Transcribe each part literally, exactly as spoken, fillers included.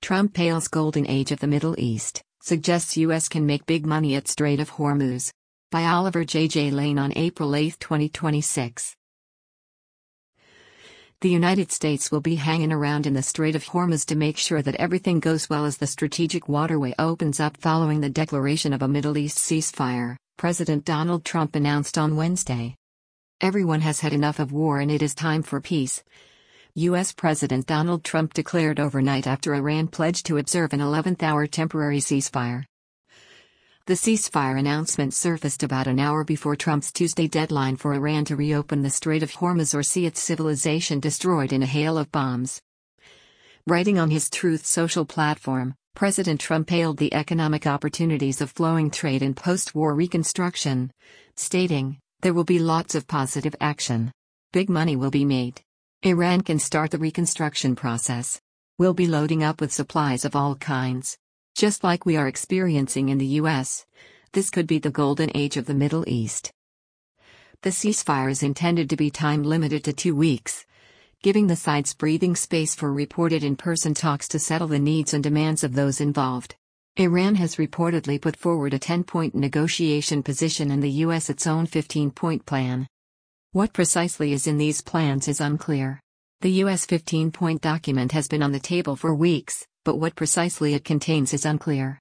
Trump hails Golden Age of the Middle East, suggests U S can make big money at Strait of Hormuz. By Oliver J. J. Lane on April eighth, twenty twenty-six. The United States will be hanging around in the Strait of Hormuz to make sure that everything goes well as the strategic waterway opens up following the declaration of a Middle East ceasefire, President Donald Trump announced on Wednesday. Everyone has had enough of war and it is time for peace, U S President Donald Trump declared overnight after Iran pledged to observe an eleventh-hour temporary ceasefire. The ceasefire announcement surfaced about an hour before Trump's Tuesday deadline for Iran to reopen the Strait of Hormuz or see its civilization destroyed in a hail of bombs. Writing on his Truth Social platform, President Trump hailed the economic opportunities of flowing trade and post-war reconstruction, stating, "There will be lots of positive action. Big money will be made. Iran can start the reconstruction process. We'll be loading up with supplies of all kinds. Just like we are experiencing in the U S, this could be the golden age of the Middle East." The ceasefire is intended to be time-limited to two weeks, giving the sides breathing space for reported in-person talks to settle the needs and demands of those involved. Iran has reportedly put forward a ten-point negotiation position and the U S its own fifteen-point plan. What precisely is in these plans is unclear. The U S fifteen-point document has been on the table for weeks, but what precisely it contains is unclear.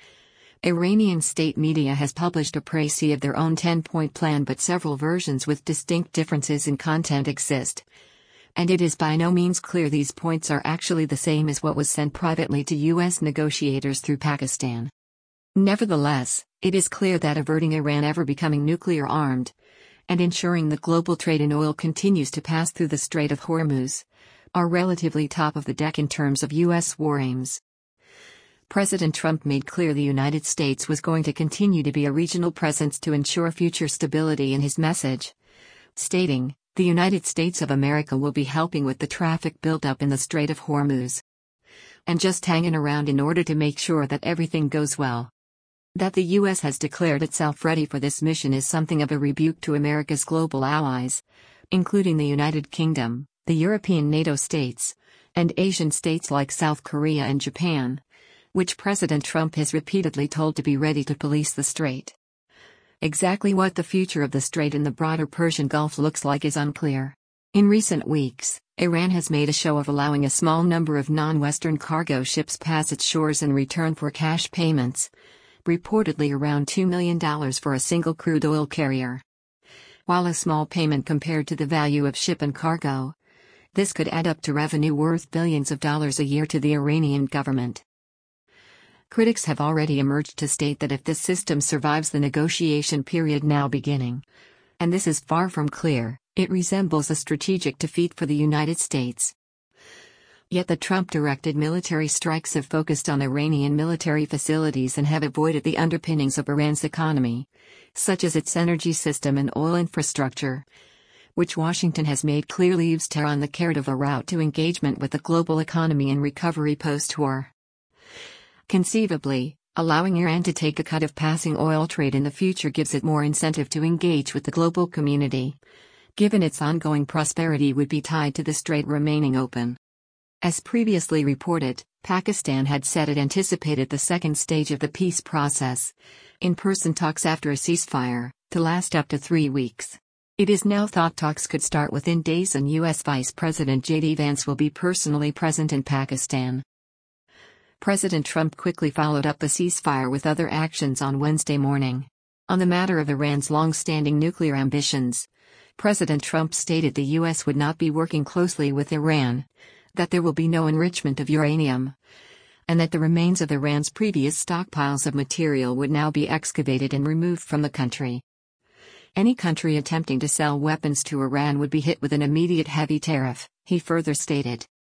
Iranian state media has published a précis of their own ten-point plan, but several versions with distinct differences in content exist. And it is by no means clear these points are actually the same as what was sent privately to U S negotiators through Pakistan. Nevertheless, it is clear that averting Iran ever becoming nuclear armed, and ensuring that global trade in oil continues to pass through the Strait of Hormuz, are relatively top of the deck in terms of U S war aims. President Trump made clear the United States was going to continue to be a regional presence to ensure future stability in his message, stating, "The United States of America will be helping with the traffic buildup in the Strait of Hormuz, and just hanging around in order to make sure that everything goes well." That the U S has declared itself ready for this mission is something of a rebuke to America's global allies, including the United Kingdom, the European NATO states, and Asian states like South Korea and Japan, which President Trump has repeatedly told to be ready to police the strait. Exactly what the future of the strait in the broader Persian Gulf looks like is unclear. In recent weeks, Iran has made a show of allowing a small number of non-Western cargo ships pass its shores in return for cash payments, reportedly around two million dollars for a single crude oil carrier. While a small payment compared to the value of ship and cargo, this could add up to revenue worth billions of dollars a year to the Iranian government. Critics have already emerged to state that if this system survives the negotiation period now beginning, and this is far from clear, it resembles a strategic defeat for the United States. Yet the Trump-directed military strikes have focused on Iranian military facilities and have avoided the underpinnings of Iran's economy, such as its energy system and oil infrastructure, which Washington has made clear leaves Tehran the carrot of a route to engagement with the global economy and recovery post-war. Conceivably, allowing Iran to take a cut of passing oil trade in the future gives it more incentive to engage with the global community, given its ongoing prosperity would be tied to the strait remaining open. As previously reported, Pakistan had said it anticipated the second stage of the peace process, in-person talks after a ceasefire, to last up to three weeks. It is now thought talks could start within days and U S Vice President J D Vance will be personally present in Pakistan. President Trump quickly followed up the ceasefire with other actions on Wednesday morning. On the matter of Iran's long-standing nuclear ambitions, President Trump stated the U S would not be working closely with Iran, that there will be no enrichment of uranium, and that the remains of Iran's previous stockpiles of material would now be excavated and removed from the country. Any country attempting to sell weapons to Iran would be hit with an immediate heavy tariff, he further stated.